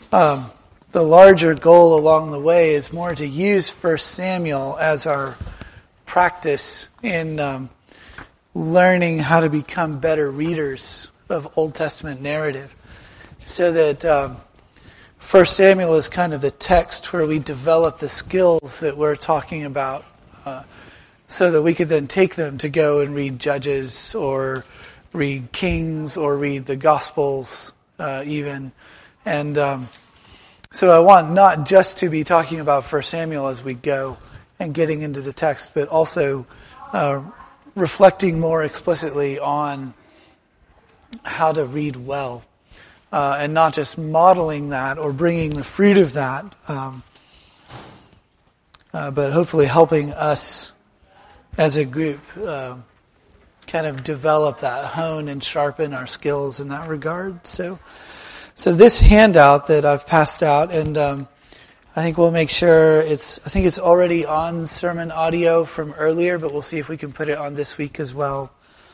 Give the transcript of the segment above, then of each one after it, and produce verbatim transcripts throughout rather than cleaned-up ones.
um, the larger goal along the way is more to use First Samuel as our practice in um, learning how to become better readers of Old Testament narrative, so that um, First Samuel is kind of the text where we develop the skills that we're talking about, uh, so that we could then take them to go and read Judges or read Kings or read the Gospels uh, even. And um, so I want not just to be talking about First Samuel as we go and getting into the text, but also uh, reflecting more explicitly on how to read well. Uh, and not just modeling that or bringing the fruit of that, um, uh, but hopefully helping us as a group uh, kind of develop that, hone and sharpen our skills in that regard. So, so this handout that I've passed out, and um, I think we'll make sure it's. I think it's already on sermon audio from earlier, but we'll see if we can put it on this week as well.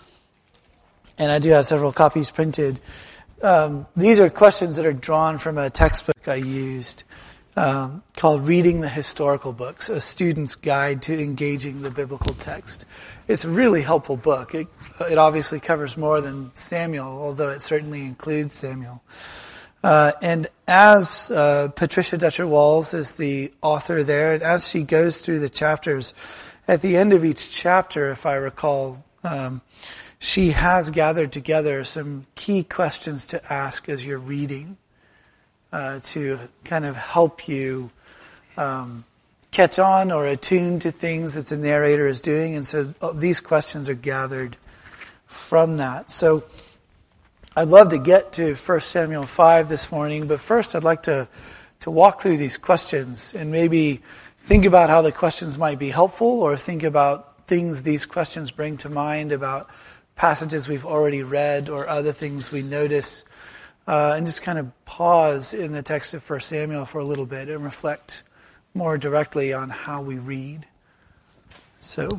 And I do have several copies printed. Um, these are questions that are drawn from a textbook I used um, called Reading the Historical Books, a student's guide to engaging the biblical text. It's a really helpful book. It, it obviously covers more than Samuel, although it certainly includes Samuel. Uh, and as uh, Patricia Dutcher-Walls is the author there, and as she goes through the chapters, at the end of each chapter, if I recall, um, she has gathered together some key questions to ask as you're reading uh, to kind of help you um, catch on or attune to things that the narrator is doing. And so these questions are gathered from that. So I'd love to get to First Samuel five this morning, but first I'd like to, to walk through these questions and maybe think about how the questions might be helpful, or think about things these questions bring to mind about passages we've already read or other things we notice, uh, and just kind of pause in the text of First Samuel for a little bit and reflect more directly on how we read. So,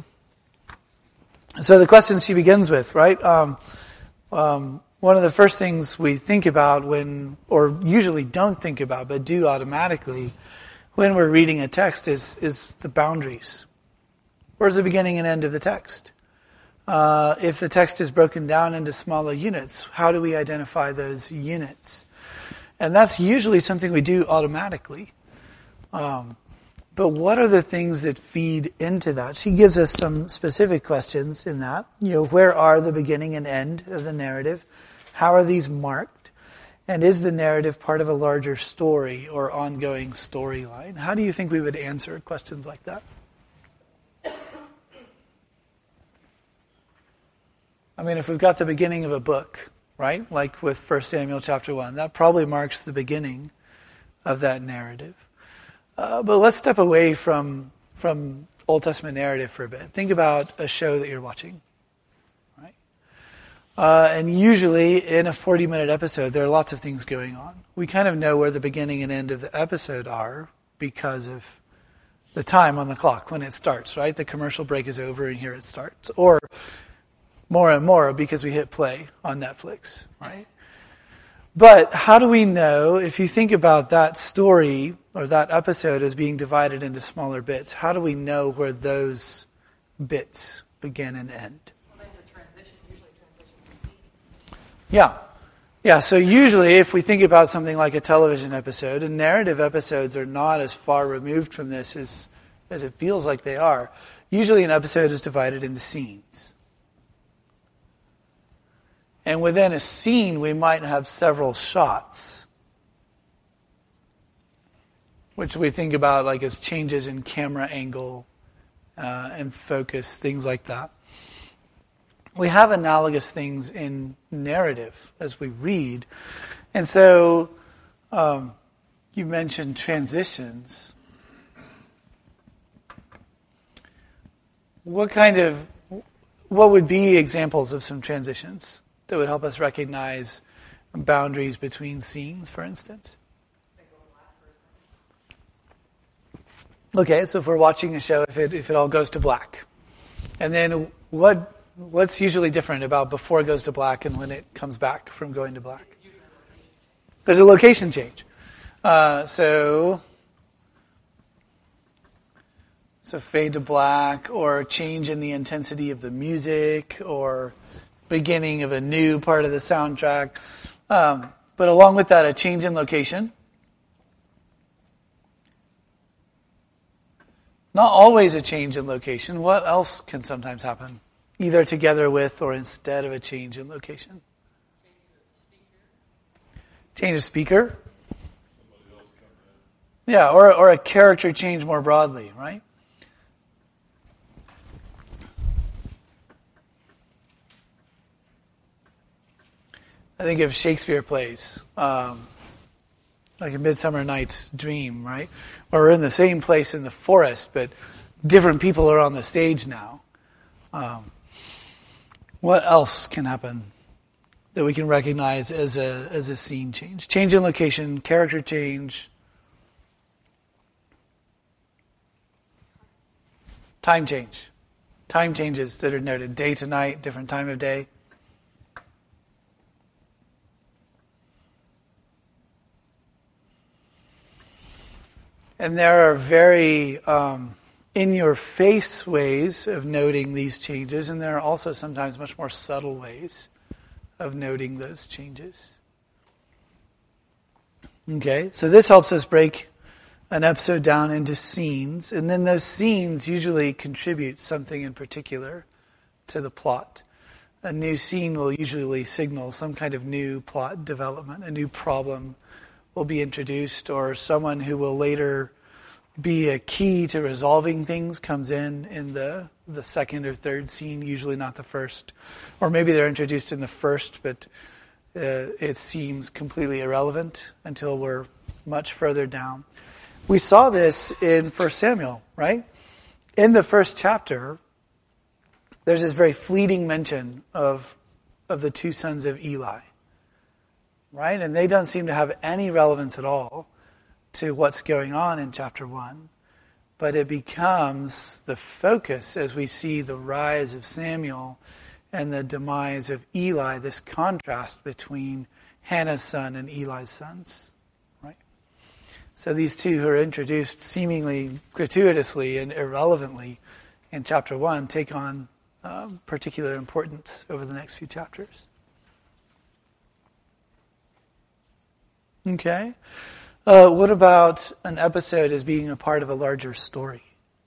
so the questions she begins with, right? Um, um, one of the first things we think about when, or usually don't think about, but do automatically when we're reading a text is, is the boundaries. Where's the beginning and end of the text? Uh, if the text is broken down into smaller units, how do we identify those units? And that's usually something we do automatically. Um, but what are the things that feed into that? She gives us some specific questions in that. You know, where are the beginning and end of the narrative? How are these marked? And is the narrative part of a larger story or ongoing storyline? How do you think we would answer questions like that? I mean, if we've got the beginning of a book, right, like with First Samuel chapter one, that probably marks the beginning of that narrative. Uh, but let's step away from from Old Testament narrative for a bit. Think about a show that you're watching, right? Uh, and usually in a forty-minute episode, there are lots of things going on. We kind of know where the beginning and end of the episode are because of the time on the clock when it starts, right? The commercial break is over and here it starts. Or more and more because we hit play on Netflix, right? But how do we know, if you think about that story or that episode as being divided into smaller bits, how do we know where those bits begin and end? Well, then the transition, usually transition. Yeah. Yeah, so usually if we think about something like a television episode, and narrative episodes are not as far removed from this as, as it feels like they are, usually an episode is divided into scenes. And within a scene, we might have several shots, which we think about like as changes in camera angle uh, and focus, things like that. We have analogous things in narrative as we read. And so um, you mentioned transitions. What kind of, what would be examples of some transitions that would help us recognize boundaries between scenes, for instance? Okay, so if we're watching a show, if it if it all goes to black, and then what what's usually different about before it goes to black and when it comes back from going to black? There's a location change. Uh, so, so fade to black, or change in the intensity of the music, or beginning of a new part of the soundtrack. Um, but along with that, a change in location. Not always a change in location. What else can sometimes happen? Either together with or instead of a change in location. Change of speaker. Yeah, or or a character change more broadly, right? I think of Shakespeare plays, um, like A Midsummer Night's Dream, right? Where we're in the same place in the forest, but different people are on the stage now. Um, what else can happen that we can recognize as a as a scene change? Change in location, character change, time change. Time changes that are noted, day to night, different time of day. And there are very um, in-your-face ways of noting these changes, and there are also sometimes much more subtle ways of noting those changes. Okay, so this helps us break an episode down into scenes, and then those scenes usually contribute something in particular to the plot. A new scene will usually signal some kind of new plot development, a new problem will be introduced, or someone who will later be a key to resolving things comes in in the the second or third scene, usually not the first. Or maybe they're introduced in the first, but uh, it seems completely irrelevant until we're much further down. We saw this in First Samuel, right? In the first chapter, there's this very fleeting mention of of the two sons of Eli. Right? And they don't seem to have any relevance at all to what's going on in chapter one. But it becomes the focus as we see the rise of Samuel and the demise of Eli, this contrast between Hannah's son and Eli's sons. Right? So these two who are introduced seemingly gratuitously and irrelevantly in chapter one take on uh, particular importance over the next few chapters. Okay. Uh, what about an episode as being a part of a larger story?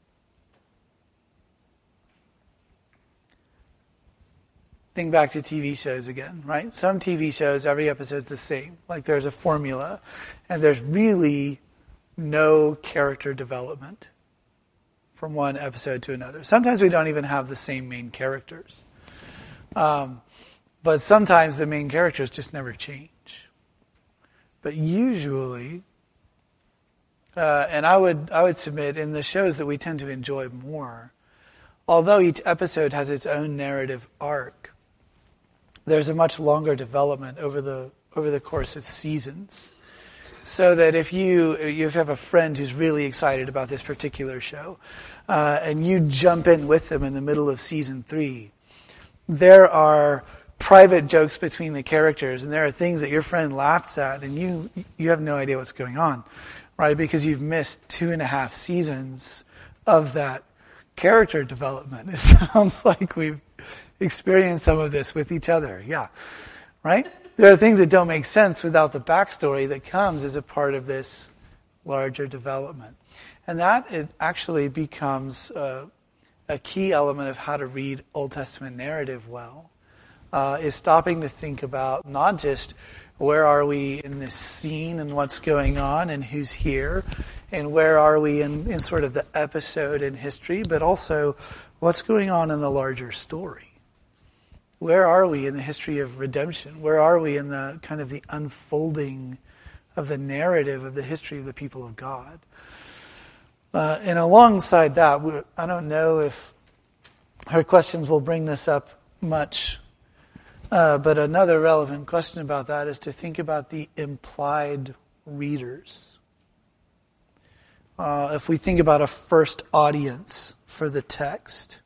Think back to T V shows again, right? Some T V shows, every episode's the same. Like there's a formula, and there's really no character development from one episode to another. Sometimes we don't even have the same main characters. Um, but sometimes the main characters just never change. But usually, uh, and I would I would submit in the shows that we tend to enjoy more, although each episode has its own narrative arc, there's a much longer development over the over the course of seasons. So that if you you have a friend who's really excited about this particular show, uh, and you jump in with them in the middle of season three, there are private jokes between the characters, and there are things that your friend laughs at, and you you have no idea what's going on, right? Because you've missed two and a half seasons of that character development. It sounds like we've experienced some of this with each other, yeah, right? There are things that don't make sense without the backstory that comes as a part of this larger development, and that it actually becomes a, a key element of how to read Old Testament narrative well. Uh, is stopping to think about not just where are we in this scene and what's going on and who's here, and where are we in, in sort of the episode in history, but also what's going on in the larger story. Where are we in the history of redemption? Where are we in the kind of the unfolding of the narrative of the history of the people of God? Uh, and alongside that, I don't know if her questions will bring this up much. Uh, but another relevant question about that is to think about the implied readers. Uh, if we think about a first audience for the text,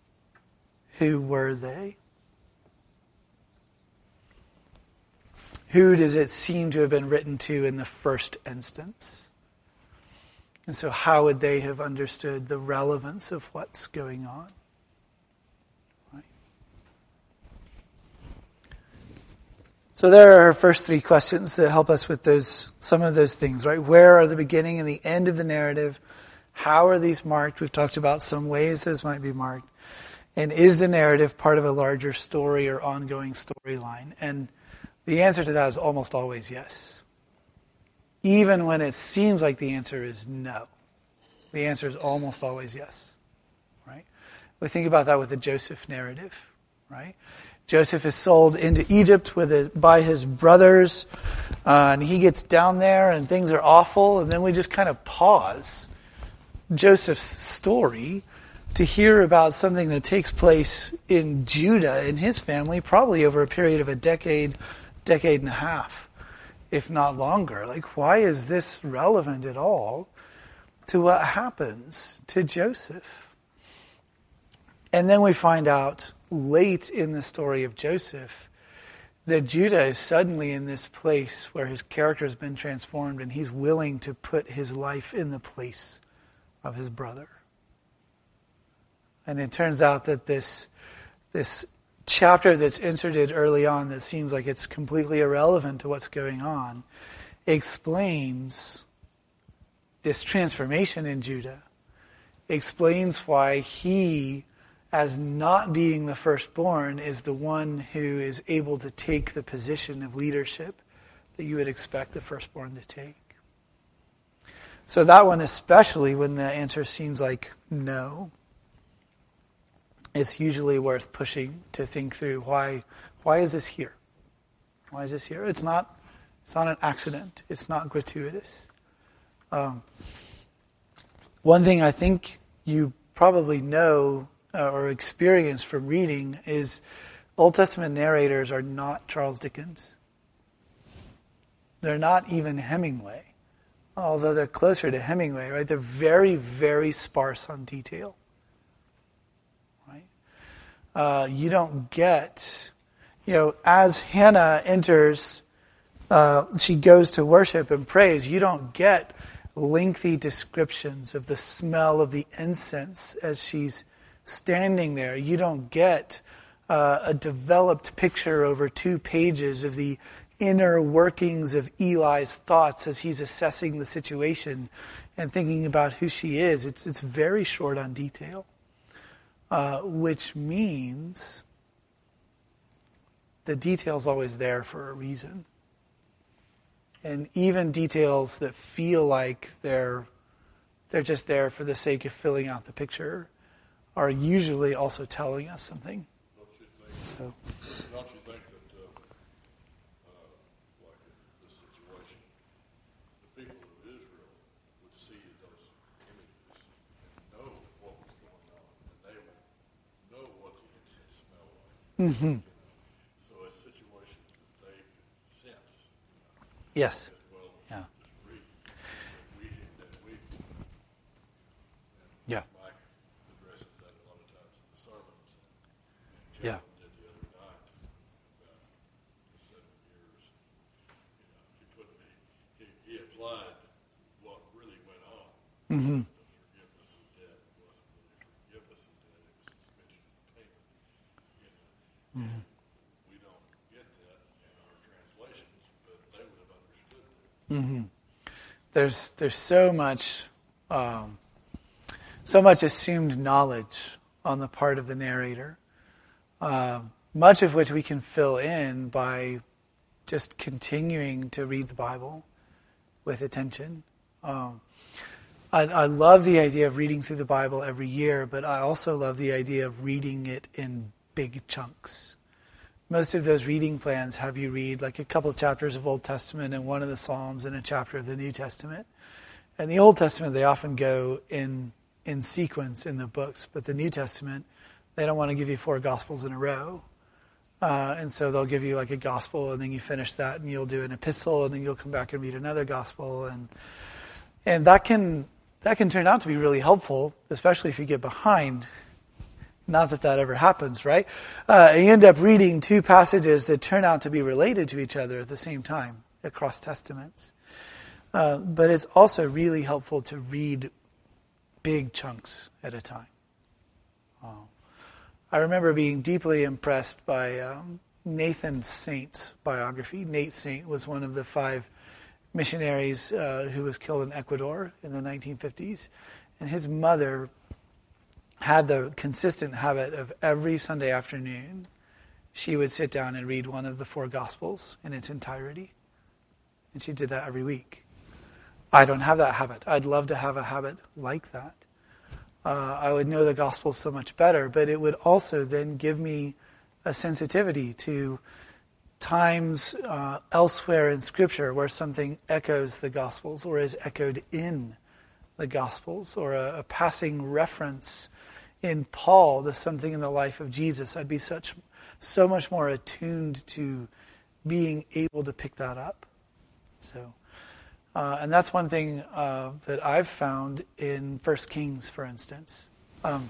who were they? who does it seem to have been written to in the first instance? And so how would they have understood the relevance of what's going on? Right? So there are our first three questions that help us with those, some of those things, right? Where are the beginning and the end of the narrative? How are these marked? We've talked about some ways those might be marked. And is the narrative part of a larger story or ongoing storyline? And the answer to that is almost always yes. Even when it seems like the answer is no. The answer is almost always yes. Right? We think about that with the Joseph narrative. Right? Joseph is sold into Egypt with a, by his brothers. Uh, and he gets down there and things are awful. And then we just kind of pause Joseph's story to hear about something that takes place in Judah and his family, probably over a period of a decade, decade and a half, if not longer. Like, why is this relevant at all to what happens to Joseph? And then we find out late in the story of Joseph that Judah is suddenly in this place where his character has been transformed and he's willing to put his life in the place of his brother. And it turns out that this this chapter that's inserted early on that seems like it's completely irrelevant to what's going on explains this transformation in Judah. Explains why he, as not being the firstborn, is the one who is able to take the position of leadership that you would expect the firstborn to take. So that one, especially when the answer seems like no, it's usually worth pushing to think through why why is this here? Why is this here? It's not it's not an accident. It's not gratuitous. Um, one thing I think you probably know uh, or experience from reading is Old Testament narrators are not Charles Dickens. They're not even Hemingway, although they're closer to Hemingway, right? They're very, very sparse on detail. Uh, you don't get, you know, as Hannah enters, uh, she goes to worship and praise, you don't get lengthy descriptions of the smell of the incense as she's standing there. You don't get uh, a developed picture over two pages of the inner workings of Eli's thoughts as he's assessing the situation and thinking about who she is. It's, it's very short on detail. Uh, which means the detail's always there for a reason. And even details that feel like they're they're just there for the sake of filling out the picture are usually also telling us something. Don't you think, so. Don't you think that, uh, uh, like in this situation, the people of Israel would see those images and know what was going on, and they would know what the incense smelled like. Mm-hmm. You know? So it's situations that they could sense. You know, Yes. as well as Yeah. just read. That we did that we. And Yeah. Mike addresses that a lot of times in the sermons. And Yeah. Kevin did the other night about the seven years. You know, he put me. He, he applied what really went on. Mm-hmm. The forgiveness of debt wasn't really forgiveness of debt; it was suspension of payment. You know, Mm-hmm. we don't get that in our translations, but they would have understood that. Mm-hmm. There's there's so much um, so much assumed knowledge on the part of the narrator, uh, much of which we can fill in by just continuing to read the Bible with attention. Um, I, I love the idea of reading through the Bible every year, but I also love the idea of reading it in big chunks. Most of those reading plans have you read like a couple of chapters of Old Testament and one of the Psalms and a chapter of the New Testament. And the Old Testament, they often go in in sequence in the books, but the New Testament, they don't want to give you four Gospels in a row. Uh, and so they'll give you like a Gospel, and then you finish that, and you'll do an epistle, and then you'll come back and read another Gospel. And and that can that can turn out to be really helpful, especially if you get behind Not that that ever happens, right? Uh, you end up reading two passages that turn out to be related to each other at the same time across testaments. Uh, but it's also really helpful to read big chunks at a time. Uh, I remember being deeply impressed by um, Nathan Saint's biography. Nate Saint was one of the five missionaries uh, who was killed in Ecuador in the nineteen fifties. And his mother had the consistent habit of every Sunday afternoon, she would sit down and read one of the four Gospels in its entirety. And she did that every week. I don't have that habit. I'd love to have a habit like that. Uh, I would know the Gospels so much better, but it would also then give me a sensitivity to times uh, elsewhere in Scripture where something echoes the Gospels or is echoed in the Gospels, or a, a passing reference in Paul to something in the life of Jesus. I'd be such so much more attuned to being able to pick that up. So, uh, and that's one thing uh, that I've found in First Kings, for instance. Um,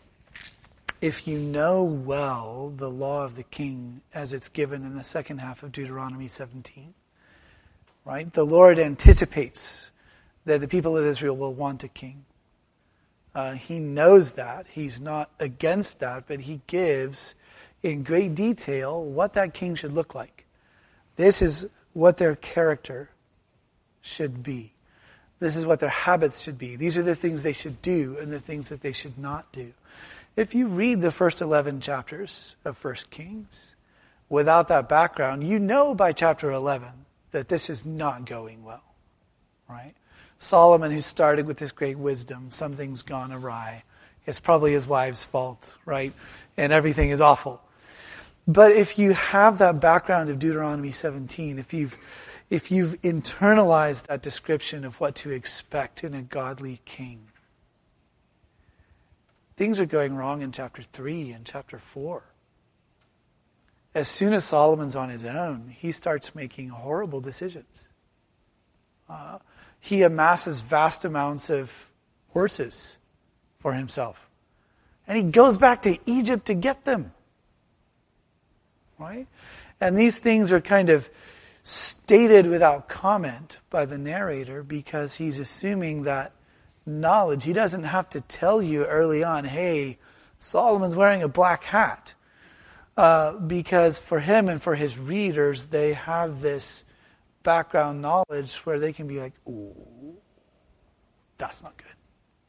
if you know well the law of the king as it's given in the second half of Deuteronomy seventeen, right? The Lord anticipates that the people of Israel will want a king. Uh, he knows that. He's not against that, but he gives in great detail what that king should look like. This is what their character should be. This is what their habits should be. These are the things they should do and the things that they should not do. If you read the first eleven chapters of First Kings without that background, you know by chapter eleven that this is not going well, right? Solomon, who started with this great wisdom, something's gone awry. It's probably his wife's fault, right? And everything is awful. But if you have that background of Deuteronomy seventeen, if you've if you've internalized that description of what to expect in a godly king, things are going wrong in chapter three and chapter four. As soon as Solomon's on his own, he starts making horrible decisions. Uh, He amasses vast amounts of horses for himself. And he goes back to Egypt to get them. Right? And these things are kind of stated without comment by the narrator because he's assuming that knowledge. He doesn't have to tell you early on, hey, Solomon's wearing a black hat. Uh, because for him and for his readers, they have this background knowledge where they can be like, ooh, that's not good.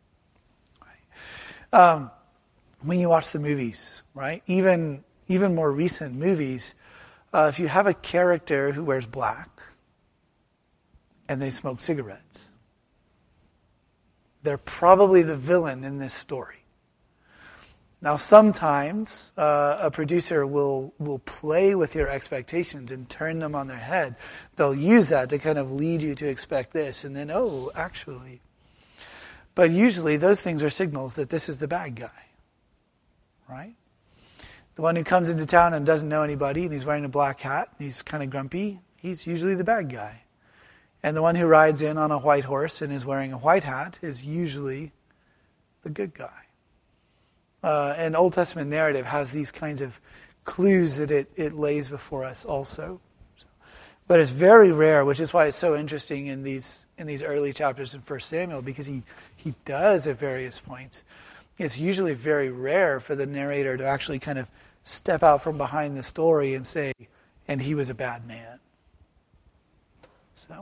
Right? Um, when you watch the movies, right? Even even more recent movies, uh, if you have a character who wears black and they smoke cigarettes, they're probably the villain in this story. Now, sometimes uh, a producer will will play with your expectations and turn them on their head. They'll use that to kind of lead you to expect this, and then, oh, actually. But usually those things are signals that this is the bad guy, right? The one who comes into town and doesn't know anybody, and he's wearing a black hat, and he's kind of grumpy, he's usually the bad guy. And the one who rides in on a white horse and is wearing a white hat is usually the good guy. Uh, and Old Testament narrative has these kinds of clues that it, it lays before us also. So, but it's very rare, which is why it's so interesting in these in these early chapters in First Samuel, because he, he does at various points. It's usually very rare for the narrator to actually kind of step out from behind the story and say, and he was a bad man. So,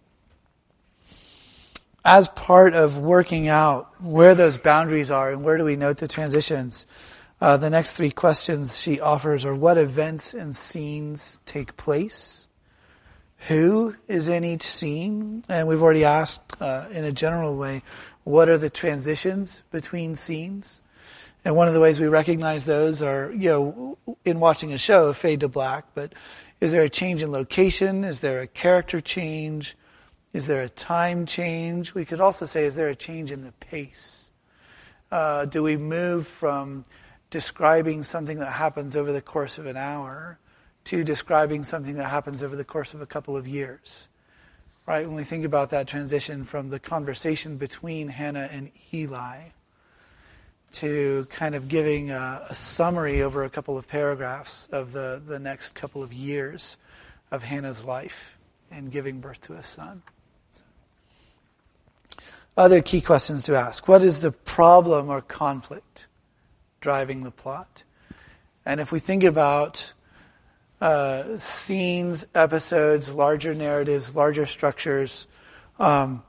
as part of working out where those boundaries are and where do we note the transitions, uh, the next three questions she offers are: what events and scenes take place? Who is in each scene? And we've already asked uh, in a general way, what are the transitions between scenes? And one of the ways we recognize those are, you know, in watching a show, fade to black, but is there a change in location? Is there a character change? Is there a time change? We could also say, is there a change in the pace? Uh, do we move from describing something that happens over the course of an hour to describing something that happens over the course of a couple of years? Right? When we think about that transition from the conversation between Hannah and Eli to kind of giving a, a summary over a couple of paragraphs of the, the next couple of years of Hannah's life and giving birth to a son. So. Other key questions to ask. What is the problem or conflict driving the plot? And if we think about uh, scenes, episodes, larger narratives, larger structures, um,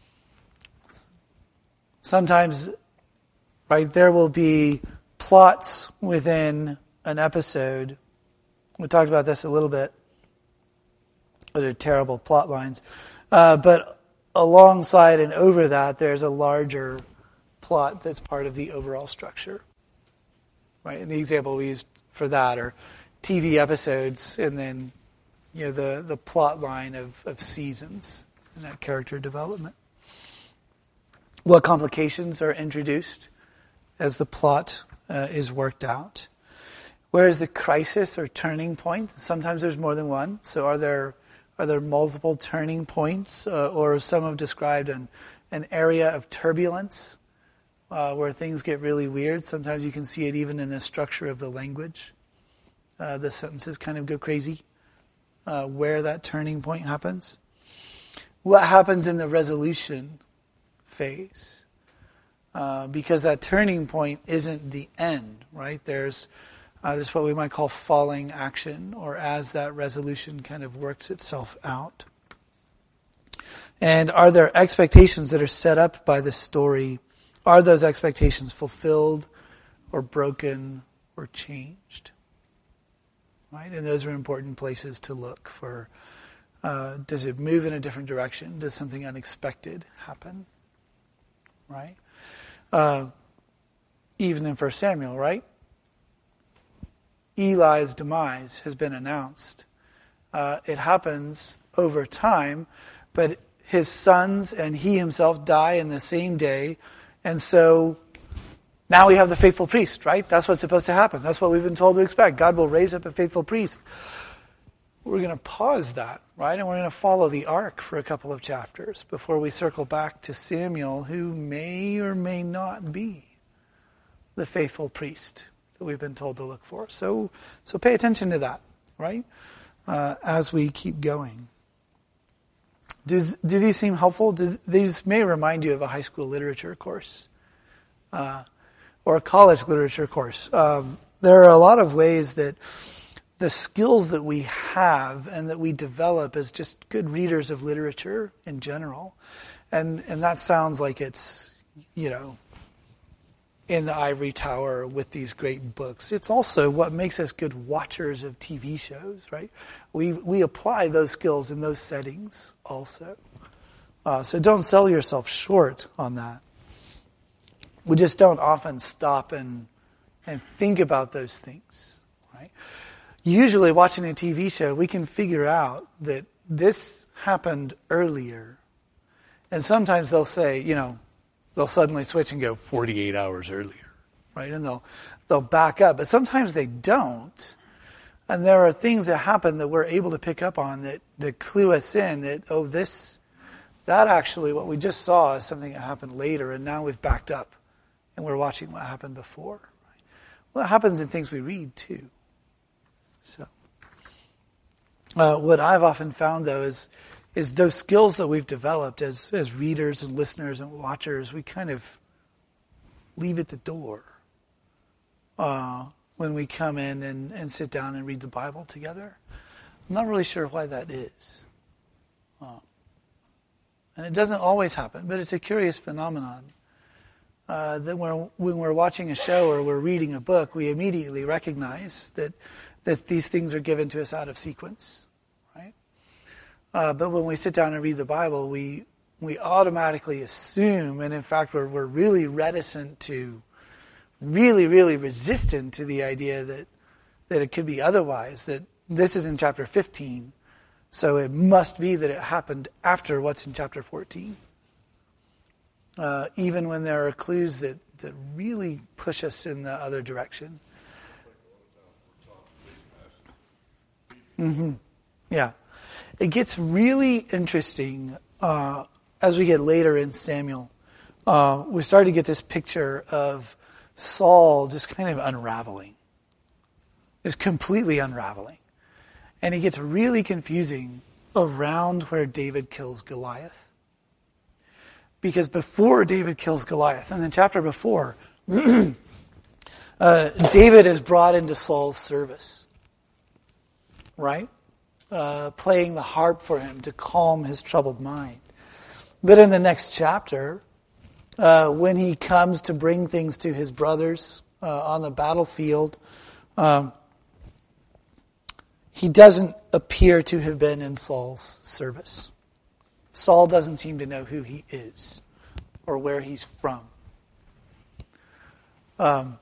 sometimes, right, there will be plots within an episode. We talked about this a little bit. Those are terrible plot lines. Uh, but alongside and over that, there's a larger plot that's part of the overall structure. Right? And the example we used for that are T V episodes and then, you know, the, the plot line of, of seasons and that character development. What complications are introduced as the plot uh, is worked out? Where is the crisis or turning point? Sometimes there's more than one. So are there are there multiple turning points, uh, or some have described an an area of turbulence uh, where things get really weird? Sometimes you can see it even in the structure of the language. Uh, the sentences kind of go crazy. Uh, where that turning point happens. What happens in the resolution phase? Uh, because that turning point isn't the end, right? There's uh, there's what we might call falling action, or as that resolution kind of works itself out. And are there expectations that are set up by the story? Are those expectations fulfilled or broken or changed? Right? And those are important places to look for. Uh, does it move in a different direction? Does something unexpected happen? Right? Uh, even in First Samuel, right? Eli's demise has been announced. Uh, it happens over time, but his sons and he himself die in the same day, and so now we have the faithful priest, right? That's what's supposed to happen. That's what we've been told to expect. God will raise up a faithful priest. We're going to pause that, right? And we're going to follow the arc for a couple of chapters before we circle back to Samuel, who may or may not be the faithful priest that we've been told to look for. So, so pay attention to that, right? Uh, as we keep going. Do, do these seem helpful? Do, these may remind you of a high school literature course uh, or a college literature course. Um, there are a lot of ways that the skills that we have and that we develop as just good readers of literature in general, and and that sounds like it's, you know, in the ivory tower with these great books. It's also what makes us good watchers of T V shows, right? We we apply those skills in those settings also. Uh, so don't sell yourself short on that. We just don't often stop and and think about those things, right? Usually watching a T V show, we can figure out that this happened earlier. And sometimes they'll say, you know, they'll suddenly switch and go forty-eight hours earlier, right? And they'll they'll back up. But sometimes they don't. And there are things that happen that we're able to pick up on that, that clue us in that, oh, this, that actually, what we just saw is something that happened later, and now we've backed up and we're watching what happened before. Right? Well, that happens in things we read too. So, uh, what I've often found, though, is is those skills that we've developed as as readers and listeners and watchers, we kind of leave at the door uh, when we come in and, and sit down and read the Bible together. I'm not really sure why that is. Uh, and it doesn't always happen, but it's a curious phenomenon. Uh, that when, when we're watching a show or we're reading a book, we immediately recognize that that these things are given to us out of sequence, right? Uh, but when we sit down and read the Bible, we we automatically assume, and in fact we're we're really reticent to, really, really resistant to the idea that that it could be otherwise, that this is in chapter fifteen, so it must be that it happened after what's in chapter fourteen. Uh, even when there are clues that, that really push us in the other direction. Mm-hmm. Yeah. It gets really interesting uh, as we get later in Samuel. Uh, we start to get this picture of Saul just kind of unraveling. Just completely unraveling. And it gets really confusing around where David kills Goliath. Because before David kills Goliath, in the chapter before, uh, David is brought into Saul's service. Right? Uh, playing the harp for him to calm his troubled mind. But in the next chapter, uh, when he comes to bring things to his brothers uh, on the battlefield, um, he doesn't appear to have been in Saul's service. Saul doesn't seem to know who he is or where he's from. Um,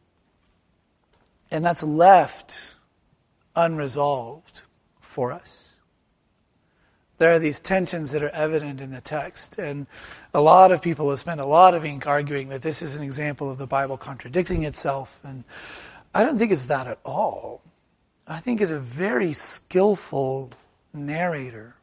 and that's left unresolved for us. There are these tensions that are evident in the text, and a lot of people have spent a lot of ink arguing that this is an example of the Bible contradicting itself, and I don't think it's that at all. I think it's a very skillful narrator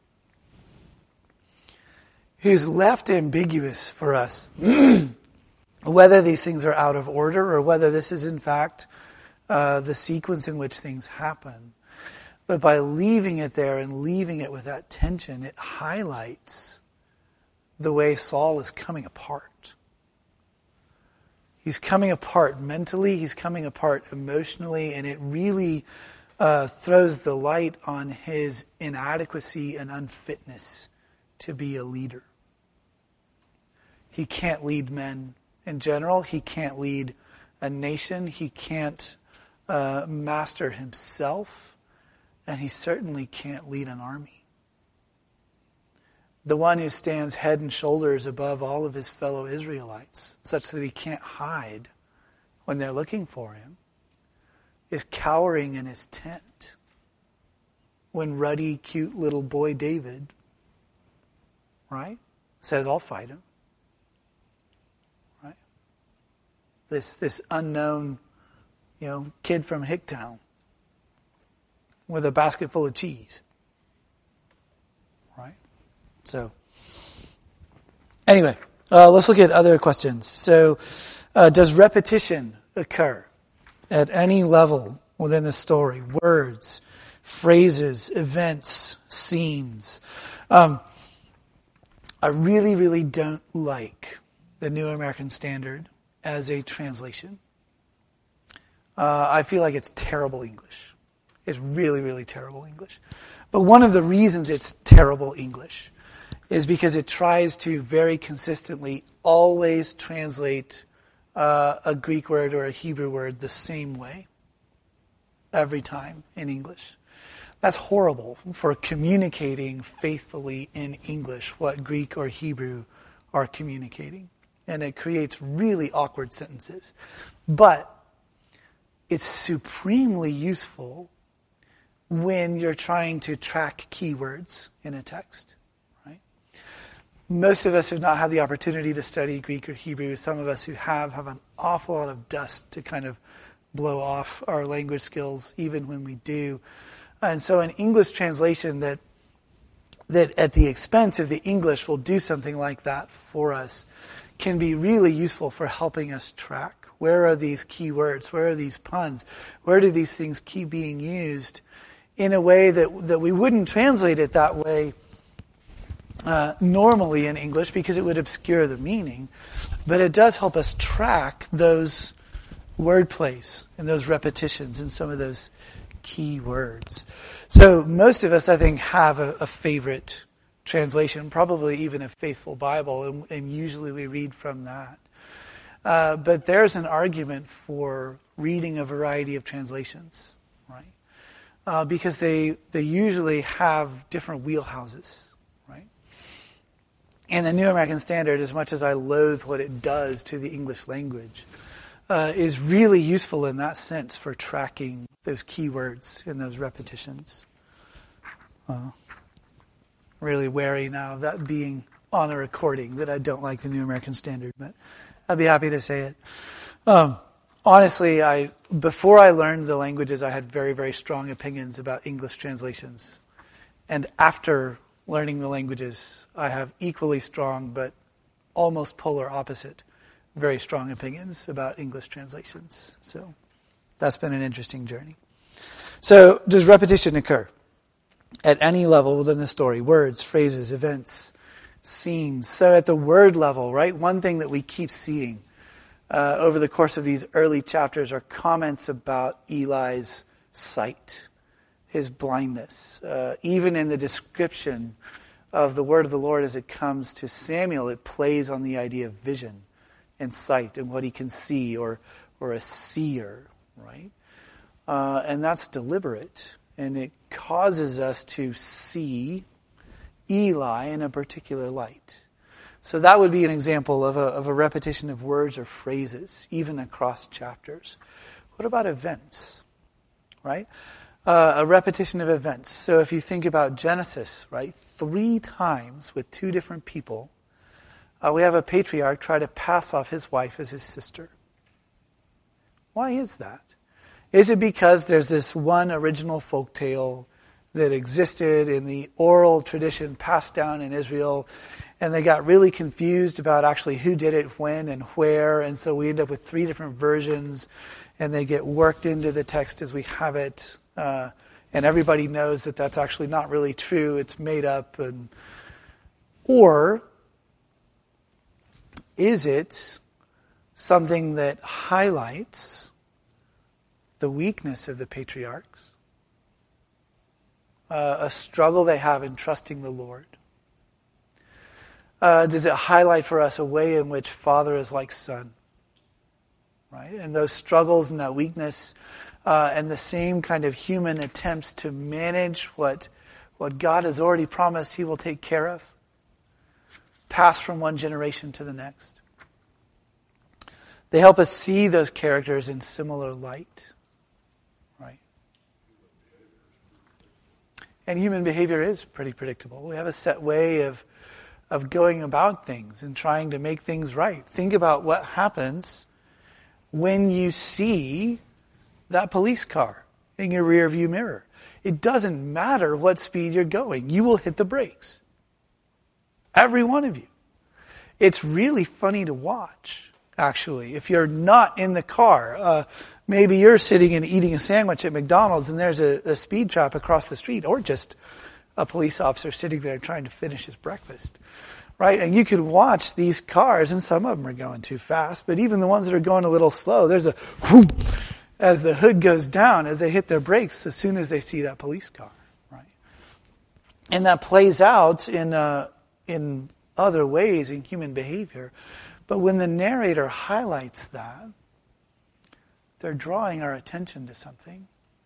who's left ambiguous for us whether these things are out of order or whether this is in fact uh, the sequence in which things happen. But by leaving it there and leaving it with that tension, it highlights the way Saul is coming apart. He's coming apart mentally, he's coming apart emotionally, and it really uh, throws the light on his inadequacy and unfitness to be a leader. He can't lead men in general. He can't lead a nation. He can't uh, master himself. And he certainly can't lead an army. The one who stands head and shoulders above all of his fellow Israelites, such that he can't hide when they're looking for him, is cowering in his tent when ruddy, cute little boy David, right, says, I'll fight him. Right? This, this unknown, you know, kid from Hicktown with a basket full of cheese. Right? So, anyway, uh, let's look at other questions. So, uh, does repetition occur at any level within the story? Words, phrases, events, scenes. Um, I really, really don't like the New American Standard as a translation. Uh, I feel like it's terrible English. It's really, really terrible English. But one of the reasons it's terrible English is because it tries to very consistently always translate uh, a Greek word or a Hebrew word the same way every time in English. That's horrible for communicating faithfully in English what Greek or Hebrew are communicating. And it creates really awkward sentences. But it's supremely useful when you're trying to track keywords in a text, right? Most of us have not had the opportunity to study Greek or Hebrew. Some of us who have have an awful lot of dust to kind of blow off our language skills, even when we do. And so an English translation that that at the expense of the English will do something like that for us can be really useful for helping us track. Where are these key words? Where are these puns? Where do these things keep being used in a way that that we wouldn't translate it that way uh, normally in English because it would obscure the meaning. But it does help us track those word plays and those repetitions and some of those key words. So most of us, I think, have a, a favorite translation, probably even a faithful Bible, and, and usually we read from that. Uh, but there's an argument for reading a variety of translations, right? Uh, because they they usually have different wheelhouses, right? And the New American Standard, as much as I loathe what it does to the English language, uh, is really useful in that sense for tracking those keywords and those repetitions. Uh, really wary now of that being on a recording, that I don't like the New American Standard, but I'd be happy to say it. Um, honestly, I before I learned the languages, I had very, very strong opinions about English translations. And after learning the languages, I have equally strong but almost polar opposite very strong opinions about English translations. So that's been an interesting journey. So does repetition occur at any level within the story? Words, phrases, events, scenes. So at the word level, right, one thing that we keep seeing uh, over the course of these early chapters are comments about Eli's sight, his blindness. Uh, even in the description of the word of the Lord as it comes to Samuel, it plays on the idea of vision and sight and what he can see, or or a seer, right? Uh, and that's deliberate, and it causes us to see Eli in a particular light. So that would be an example of a, of a repetition of words or phrases, even across chapters. What about events, right? Uh, a repetition of events. So if you think about Genesis, right, three times with two different people, uh, we have a patriarch try to pass off his wife as his sister. Why is that? Is it because there's this one original folktale that existed in the oral tradition passed down in Israel, and they got really confused about actually who did it, when, and where, and so we end up with three different versions, and they get worked into the text as we have it, uh, and everybody knows that that's actually not really true, it's made up, and or is it something that highlights the weakness of the patriarchs, uh, a struggle they have in trusting the Lord? Uh, does it highlight for us a way in which father is like son? Right? And those struggles and that weakness uh, and the same kind of human attempts to manage what, what God has already promised he will take care of, pass from one generation to the next. They help us see those characters in similar light. Right? And human behavior is pretty predictable. We have a set way of of going about things and trying to make things right. Think about what happens when you see that police car in your rear view mirror. It doesn't matter what speed you're going. You will hit the brakes. Every one of you. It's really funny to watch, actually. If you're not in the car, uh, maybe you're sitting and eating a sandwich at McDonald's and there's a, a speed trap across the street, or just a police officer sitting there trying to finish his breakfast, right? And you could watch these cars, and some of them are going too fast, but even the ones that are going a little slow, there's a whoom as the hood goes down, as they hit their brakes as soon as they see that police car, right? And that plays out in uh, in other ways in human behavior. But when the narrator highlights that, they're drawing our attention to something,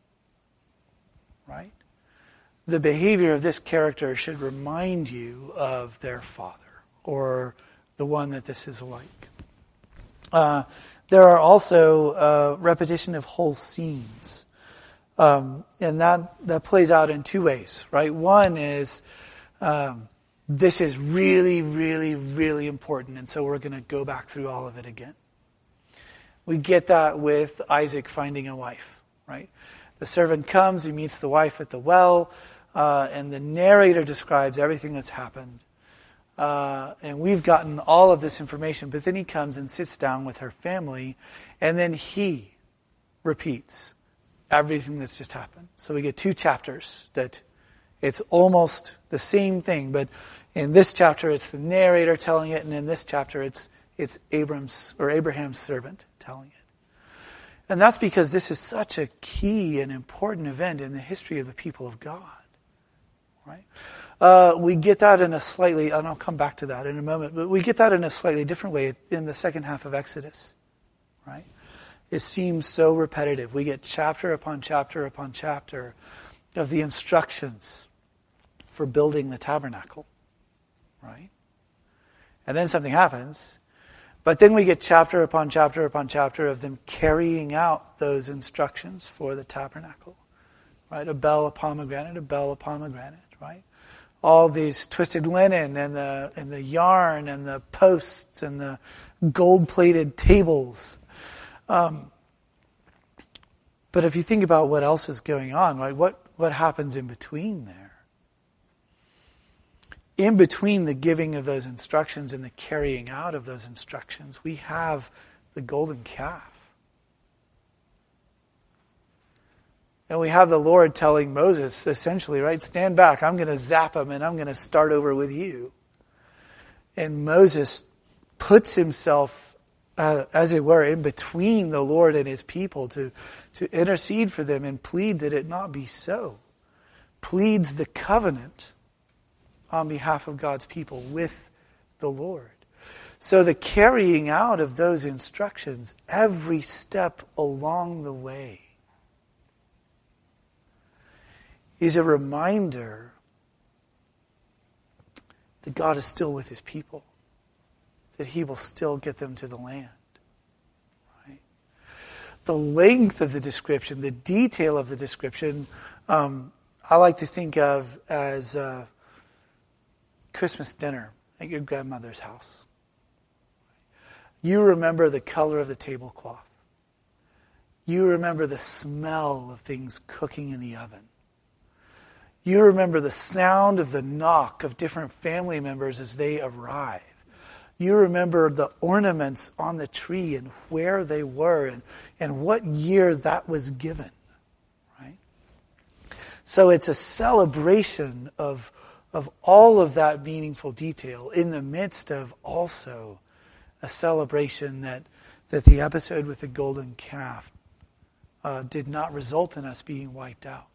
right? The behavior of this character should remind you of their father, or the one that this is like. Uh, there are also uh, repetition of whole scenes. Um, and that, that plays out in two ways, right? One is, um, this is really, really, really important, and so we're going to go back through all of it again. We get that with Isaac finding a wife, right? The servant comes, he meets the wife at the well, Uh, and the narrator describes everything that's happened. Uh, and we've gotten all of this information, but then he comes and sits down with her family, and then he repeats everything that's just happened. So we get two chapters that it's almost the same thing, but in this chapter it's the narrator telling it, and in this chapter it's it's Abram's or Abraham's servant telling it. And that's because this is such a key and important event in the history of the people of God. Right? Uh, we get that in a slightly, and I'll come back to that in a moment, but we get that in a slightly different way in the second half of Exodus. Right? It seems so repetitive. We get chapter upon chapter upon chapter of the instructions for building the tabernacle. Right? And then something happens, but then we get chapter upon chapter upon chapter of them carrying out those instructions for the tabernacle. Right? A bell, a pomegranate, a bell, a pomegranate. Right? All these twisted linen and the and the yarn and the posts and the gold-plated tables. Um, but if you think about what else is going on, right? What what happens in between there? in between the giving of those instructions and the carrying out of those instructions, we have the golden calf. And we have the Lord telling Moses, essentially, right, stand back, I'm going to zap him and I'm going to start over with you. And Moses puts himself, uh, as it were, in between the Lord and his people to, to intercede for them and plead that it not be so. Pleads the covenant on behalf of God's people with the Lord. So the carrying out of those instructions every step along the way is a reminder that God is still with his people, that he will still get them to the land. Right? The length of the description, the detail of the description, um, I like to think of as uh, Christmas dinner at your grandmother's house. You remember the color of the tablecloth. You remember the smell of things cooking in the oven. You remember the sound of the knock of different family members as they arrive. You remember the ornaments on the tree and where they were and, and what year that was given. Right? So it's a celebration of, of all of that meaningful detail in the midst of also a celebration that, that the episode with the golden calf uh, did not result in us being wiped out.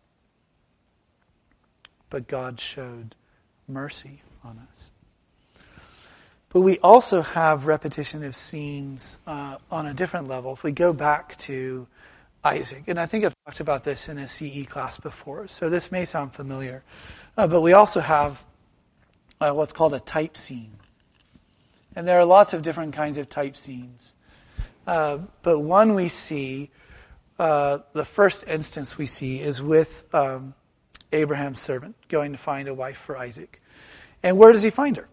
But God showed mercy on us. But we also have repetition of scenes uh, on a different level. If we go back to Isaac, and I think I've talked about this in a C E class before, so this may sound familiar. Uh, but we also have uh, what's called a type scene. And there are lots of different kinds of type scenes. Uh, but one we see, uh, the first instance we see is with Um, Abraham's servant going to find a wife for Isaac. And where does he find her?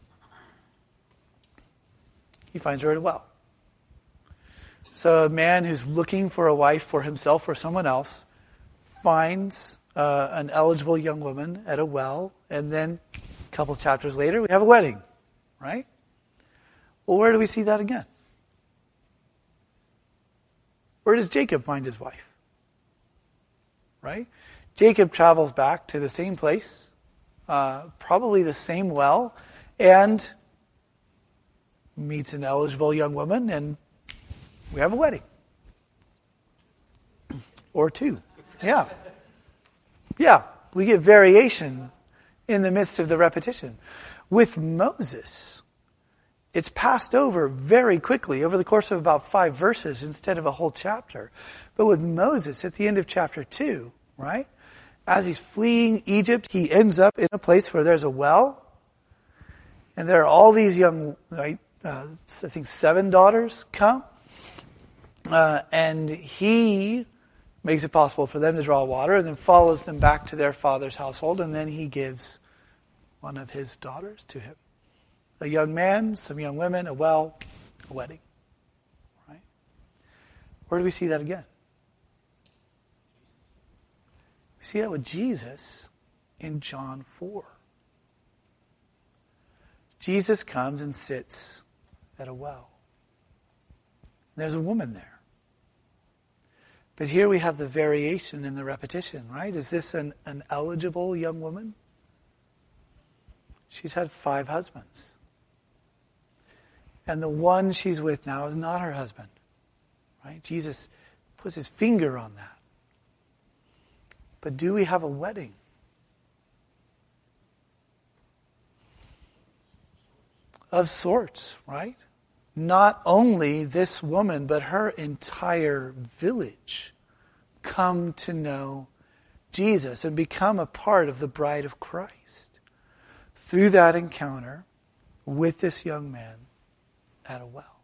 He finds her at a well. So a man who's looking for a wife for himself or someone else finds uh, an eligible young woman at a well, and then a couple chapters later we have a wedding, right? Well, where do we see that again? Where does Jacob find his wife? Right? Jacob travels back to the same place, uh, probably the same well, and meets an eligible young woman, and we have a wedding. Or two. Yeah. Yeah, we get variation in the midst of the repetition. With Moses, it's passed over very quickly, over the course of about five verses instead of a whole chapter. But with Moses, at the end of chapter two, right? As he's fleeing Egypt, he ends up in a place where there's a well. And there are all these young, right, uh, I think seven daughters come. Uh, and he makes it possible for them to draw water and then follows them back to their father's household. And then he gives one of his daughters to him. A young man, some young women, a well, a wedding. Right? Where do we see that again? We see that with Jesus in John four. Jesus comes and sits at a well. There's a woman there. But here we have the variation in the repetition, right? Is this an, an eligible young woman? She's had five husbands. And the one she's with now is not her husband. Right? Jesus puts his finger on that. But do we have a wedding? Of sorts, right? Not only this woman, but her entire village come to know Jesus and become a part of the bride of Christ through that encounter with this young man at a well.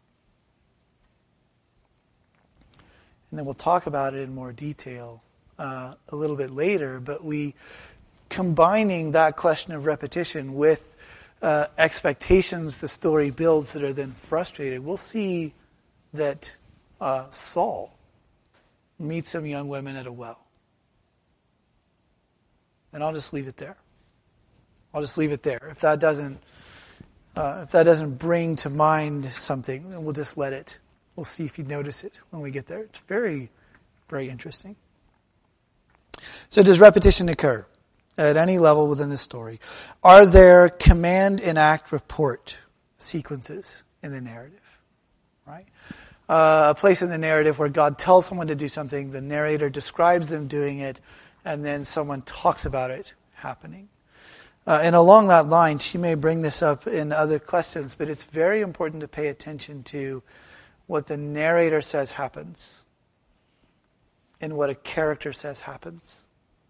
And then we'll talk about it in more detail uh, a little bit later, but we, combining that question of repetition with uh, expectations the story builds that are then frustrated, we'll see that uh, Saul meets some young women at a well. And I'll just leave it there. I'll just leave it there. If that doesn't, uh, if that doesn't bring to mind something, then we'll just let it. We'll see if you notice it when we get there. It's very, very interesting. So does repetition occur at any level within the story? Are there command and act report sequences in the narrative? Right? Uh, a place in the narrative where God tells someone to do something, the narrator describes them doing it, and then someone talks about it happening. Uh, and along that line, she may bring this up in other questions, but it's very important to pay attention to what the narrator says happens and what a character says happens.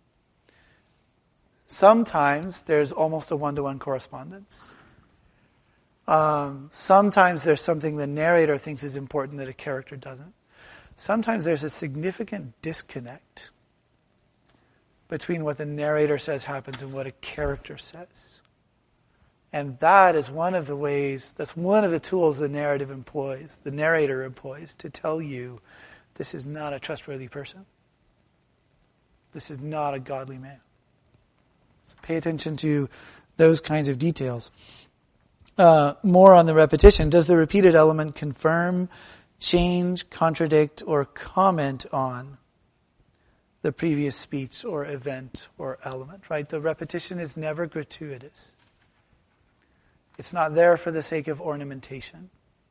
Sometimes there's almost a one-to-one correspondence. Um, sometimes there's something the narrator thinks is important that a character doesn't. Sometimes there's a significant disconnect between what the narrator says happens and what a character says. And that is one of the ways, that's one of the tools the narrative employs, the narrator employs, to tell you this is not a trustworthy person. This is not a godly man. So pay attention to those kinds of details. Uh, more on the repetition. Does the repeated element confirm, change, contradict, or comment on the previous speech or event or element? Right? The repetition is never gratuitous. It's not there for the sake of ornamentation.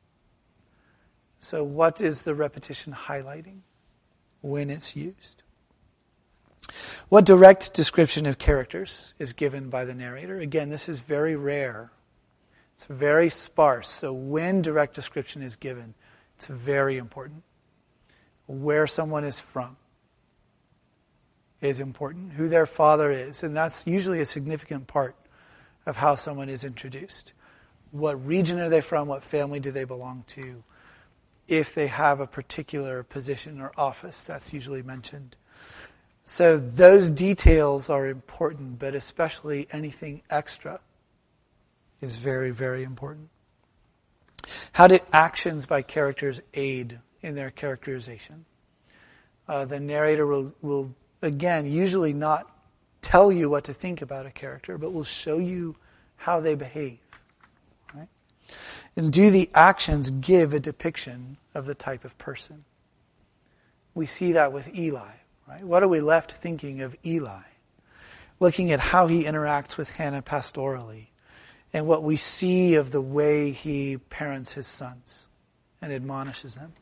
So what is the repetition highlighting when it's used? What direct description of characters is given by the narrator? Again, this is very rare. It's very sparse. So when direct description is given, it's very important. Where someone is from is important. Who their father is. And that's usually a significant part of how someone is introduced. What region are they from? What family do they belong to? If they have a particular position or office, that's usually mentioned. So those details are important, but especially anything extra is very, very important. How do actions by characters aid in their characterization? Uh, the narrator will, will, again, usually not tell you what to think about a character, but will show you how they behave. Right? And do the actions give a depiction of the type of person? We see that with Eli. Right? What are we left thinking of Eli? Looking at how he interacts with Hannah pastorally and what we see of the way he parents his sons and admonishes them.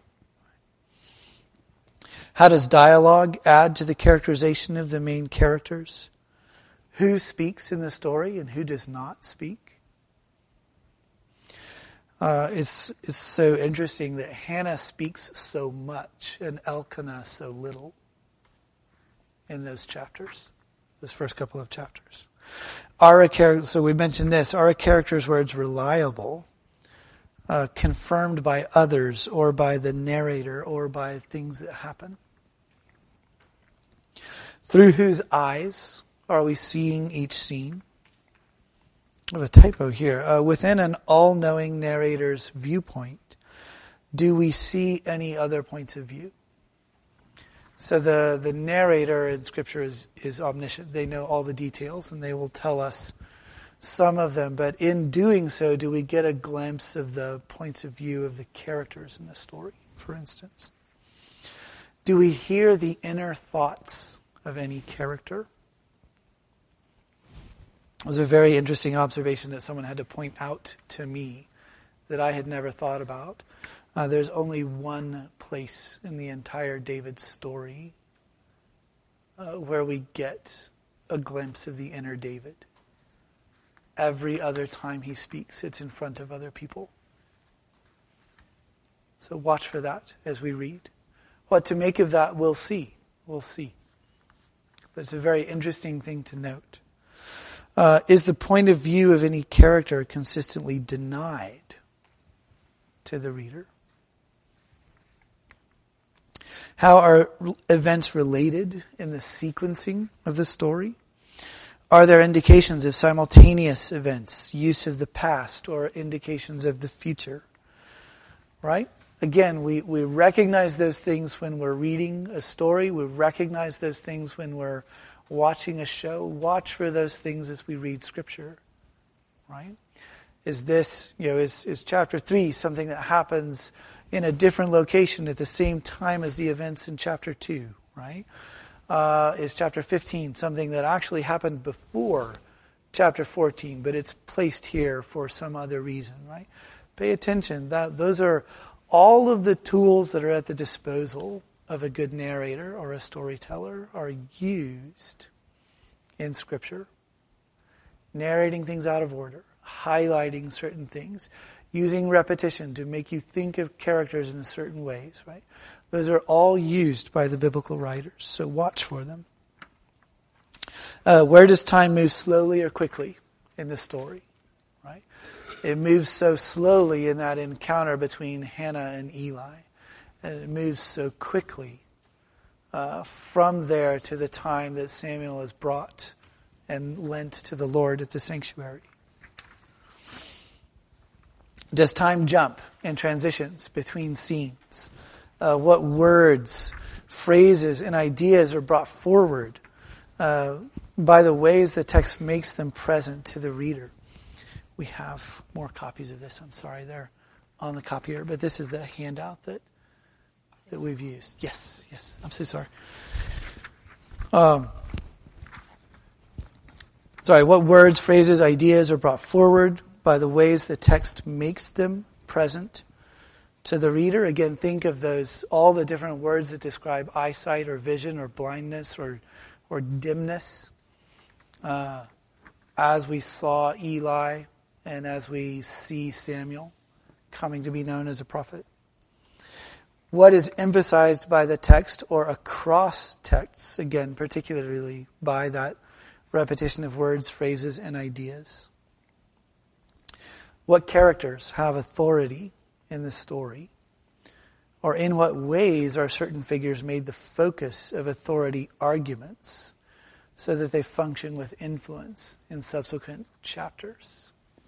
How does dialogue add to the characterization of the main characters? Who speaks in the story and who does not speak? Uh, it's, it's so interesting that Hannah speaks so much and Elkanah so little in those chapters, those first couple of chapters. Are a char- so we mentioned this, are a character's words reliable, uh, confirmed by others or by the narrator or by things that happen? Through whose eyes are we seeing each scene? I have a typo here. Uh, within an all-knowing narrator's viewpoint, do we see any other points of view? So the, the narrator in Scripture is, is omniscient. They know all the details and they will tell us some of them. But in doing so, do we get a glimpse of the points of view of the characters in the story, for instance? Do we hear the inner thoughts of any character? It was a very interesting observation that someone had to point out to me that I had never thought about. Uh, there's only one place in the entire David story uh, where we get a glimpse of the inner David. Every other time he speaks, it's in front of other people. So watch for that as we read. What to make of that, we'll see. We'll see. But it's a very interesting thing to note. Uh, is the point of view of any character consistently denied to the reader? How are events related in the sequencing of the story? Are there indications of simultaneous events, use of the past, or indications of the future? Right? Again, we, we recognize those things when we're reading a story. We recognize those things when we're watching a show, watch for those things as we read Scripture, right? Is this, you know, is, is chapter three something that happens in a different location at the same time as the events in chapter two, right? Uh, is chapter fifteen something that actually happened before chapter fourteen, but it's placed here for some other reason, right? Pay attention. That those are all of the tools that are at the disposal of a good narrator or a storyteller are used in Scripture. Narrating things out of order, highlighting certain things, using repetition to make you think of characters in certain ways, right? Those are all used by the biblical writers, so watch for them. Uh, where does time move slowly or quickly in the story, right? It moves so slowly in that encounter between Hannah and Eli, and it moves so quickly uh, from there to the time that Samuel is brought and lent to the Lord at the sanctuary. Does time jump in transitions between scenes? Uh, what words, phrases, and ideas are brought forward uh, by the ways the text makes them present to the reader? We have more copies of this. I'm sorry, they're on the copier, but this is the handout that that we've used. Yes, yes. I'm so sorry. Um, sorry, what words, phrases, ideas are brought forward by the ways the text makes them present to the reader? Again, think of those, all the different words that describe eyesight or vision or blindness or, or dimness. Uh, as we saw Eli and as we see Samuel coming to be known as a prophet. What is emphasized by the text or across texts, again, particularly by that repetition of words, phrases, and ideas? What characters have authority in the story? Or in what ways are certain figures made the focus of authority arguments so that they function with influence in subsequent chapters?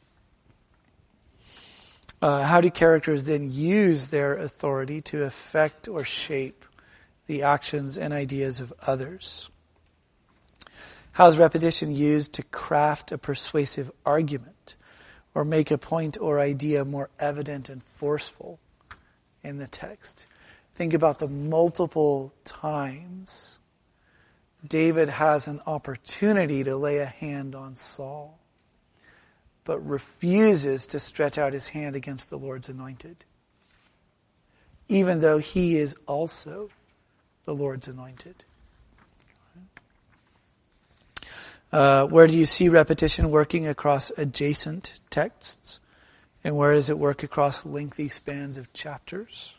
Uh, how do characters then use their authority to affect or shape the actions and ideas of others? How is repetition used to craft a persuasive argument or make a point or idea more evident and forceful in the text? Think about the multiple times David has an opportunity to lay a hand on Saul, but refuses to stretch out his hand against the Lord's anointed, even though he is also the Lord's anointed. Uh, where do you see repetition working across adjacent texts? And where does it work across lengthy spans of chapters?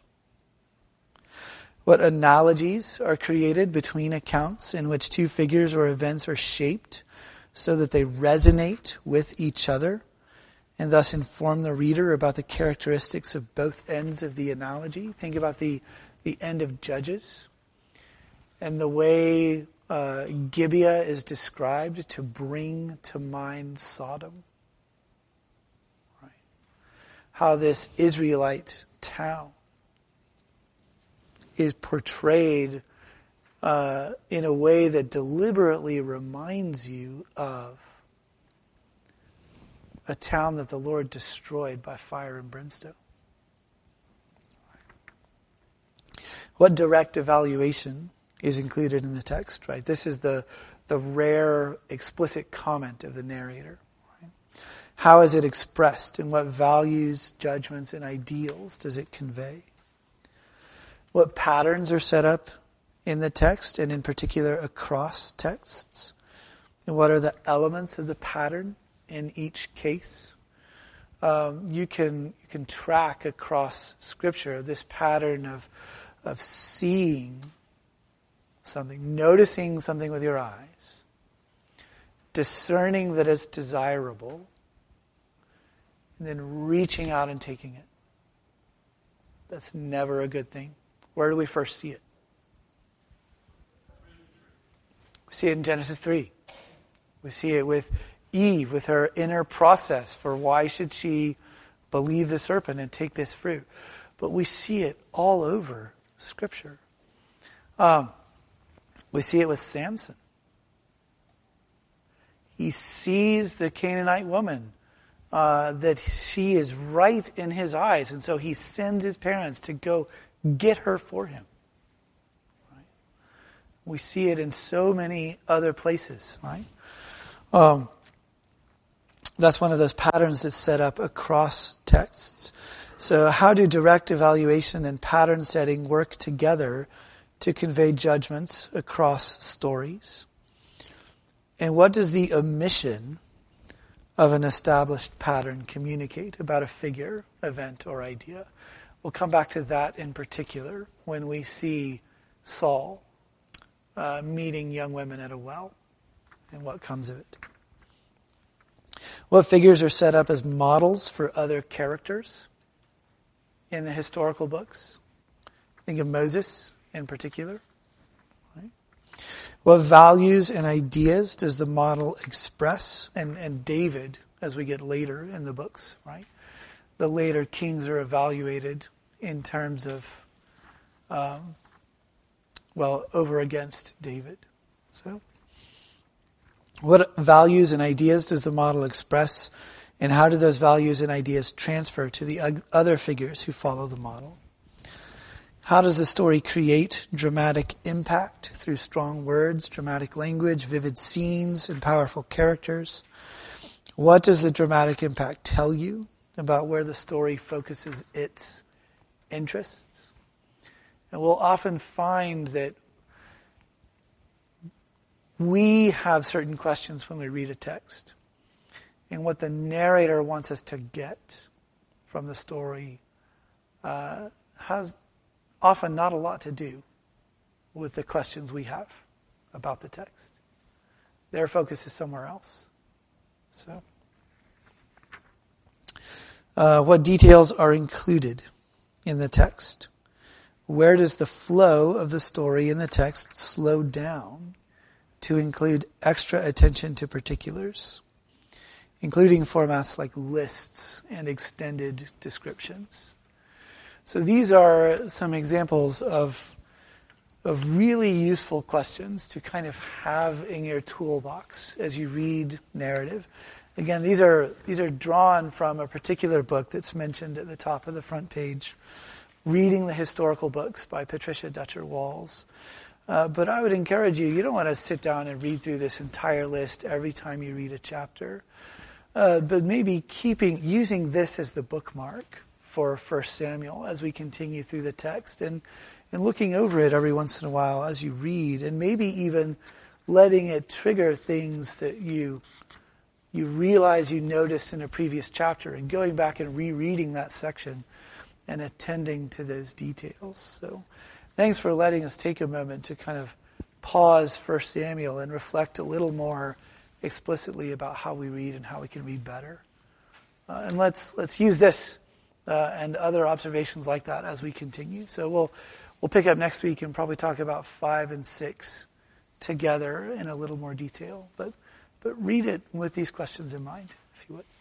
What analogies are created between accounts in which two figures or events are shaped so that they resonate with each other and thus inform the reader about the characteristics of both ends of the analogy? Think about the, the end of Judges and the way uh, Gibeah is described to bring to mind Sodom. Right? How this Israelite town is portrayed uh, in a way that deliberately reminds you of a town that the Lord destroyed by fire and brimstone. What direct evaluation is included in the text, right? This is the, the rare explicit comment of the narrator. Right? How is it expressed, and what values, judgments, and ideals does it convey? What patterns are set up in the text, and in particular across texts? And what are the elements of the pattern in each case? Um, you can you can track across Scripture this pattern of of seeing something, noticing something with your eyes, discerning that it's desirable, and then reaching out and taking it. That's never a good thing. Where do we first see it? We see it in Genesis three. We see it with Eve, with her inner process for why should she believe the serpent and take this fruit. But we see it all over Scripture. Um, we see it with Samson. He sees the Canaanite woman, uh, that she is right in his eyes. And so he sends his parents to go get her for him. Right? We see it in so many other places, right? Um, that's one of those patterns that's set up across texts. So how do direct evaluation and pattern setting work together to convey judgments across stories? And what does the omission of an established pattern communicate about a figure, event, or idea? We'll come back to that in particular when we see Saul uh, meeting young women at a well and what comes of it. What figures are set up as models for other characters in the historical books? Think of Moses in particular. Right? What values and ideas does the model express? And, and David, as we get later in the books, right? The later kings are evaluated in terms of, um, well, over against David. So, what values and ideas does the model express, and how do those values and ideas transfer to the other figures who follow the model? How does the story create dramatic impact through strong words, dramatic language, vivid scenes, and powerful characters? What does the dramatic impact tell you about where the story focuses its interests? And we'll often find that we have certain questions when we read a text. And what the narrator wants us to get from the story uh, has often not a lot to do with the questions we have about the text. Their focus is somewhere else. So, uh, what details are included in the text? Where does the flow of the story in the text slow down to include extra attention to particulars, including formats like lists and extended descriptions? So these are some examples of, of really useful questions to kind of have in your toolbox as you read narrative. Again, these are these are drawn from a particular book that's mentioned at the top of the front page, Reading the Historical Books by Patricia Dutcher-Walls. Uh, but I would encourage you, you don't want to sit down and read through this entire list every time you read a chapter. Uh, but maybe keeping using this as the bookmark for First Samuel as we continue through the text, and, and looking over it every once in a while as you read, and maybe even letting it trigger things that you you realize you noticed in a previous chapter, and going back and rereading that section and attending to those details. So thanks for letting us take a moment to kind of pause First Samuel and reflect a little more explicitly about how we read and how we can read better. Uh, and let's let's use this uh, and other observations like that as we continue. So we'll we'll pick up next week and probably talk about five and six together in a little more detail. But but read it with these questions in mind, if you would.